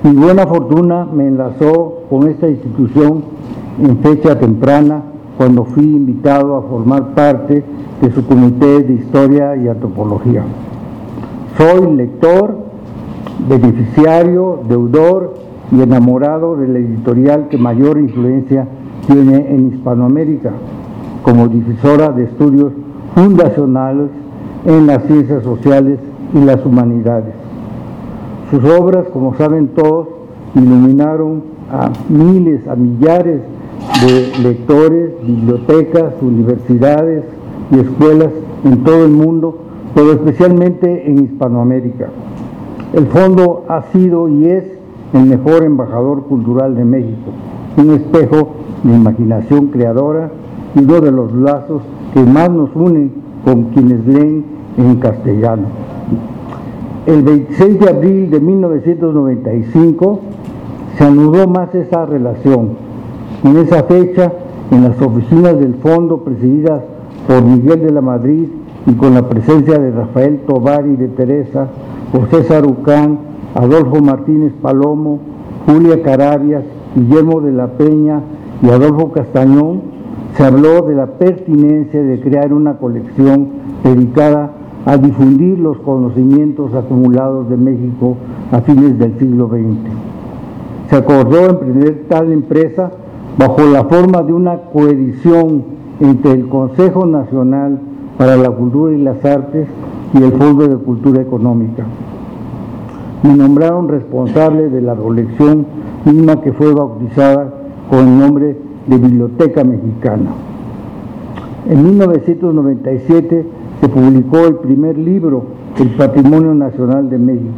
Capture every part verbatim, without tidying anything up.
Mi buena fortuna me enlazó con esta institución en fecha temprana, cuando fui invitado a formar parte de su comité de Historia y Antropología. Soy lector, beneficiario, deudor y enamorado de la editorial que mayor influencia tiene en Hispanoamérica, como difusora de estudios fundacionales en las ciencias sociales y las humanidades. Sus obras, como saben todos, iluminaron a miles, a millares de lectores, bibliotecas, universidades y escuelas en todo el mundo, pero especialmente en Hispanoamérica. El Fondo ha sido y es el mejor embajador cultural de México, un espejo de imaginación creadora y uno de los lazos que más nos unen con quienes leen en castellano. El veintiséis de abril de mil novecientos noventa y cinco se anudó más esa relación. En esa fecha, en las oficinas del Fondo presididas por Miguel de la Madrid y con la presencia de Rafael Tovar y de Teresa, José Sarucán, Adolfo Martínez Palomo, Julia Carabias, Guillermo de la Peña y Adolfo Castañón, se habló de la pertinencia de crear una colección dedicada a difundir los conocimientos acumulados de México a fines del siglo veinte. Se acordó emprender tal empresa bajo la forma de una coedición entre el Consejo Nacional para la Cultura y las Artes y el Fondo de Cultura Económica. Me nombraron responsable de la colección misma, que fue bautizada con el nombre de Biblioteca Mexicana. En mil novecientos noventa y siete se publicó el primer libro, El Patrimonio Nacional de México.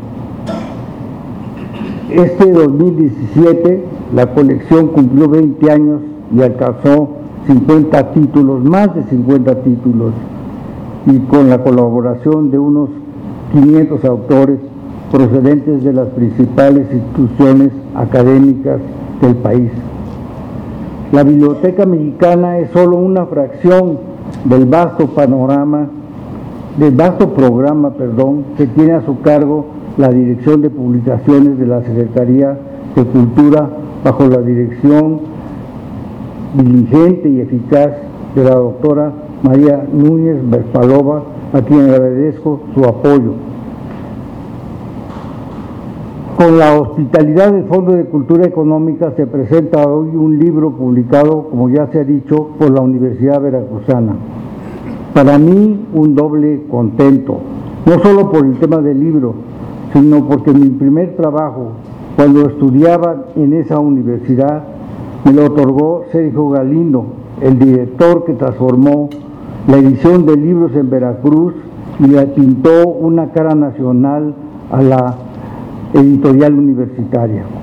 Este dos mil diecisiete la colección cumplió veinte años y alcanzó cincuenta títulos, más de cincuenta títulos, y con la colaboración de unos quinientos autores procedentes de las principales instituciones académicas del país. La Biblioteca Mexicana es solo una fracción del vasto panorama, del vasto programa, perdón, que tiene a su cargo la Dirección de Publicaciones de la Secretaría de Cultura, bajo la dirección diligente y eficaz de la doctora María Núñez Berpalova, a quien agradezco su apoyo. Con la hospitalidad del Fondo de Cultura Económica se presenta hoy un libro publicado, como ya se ha dicho, por la Universidad Veracruzana. Para mí, un doble contento, no solo por el tema del libro, sino porque mi primer trabajo, cuando estudiaba en esa universidad, me lo otorgó Sergio Galindo, el director que transformó la edición de libros en Veracruz y le pintó una cara nacional a la editorial universitaria.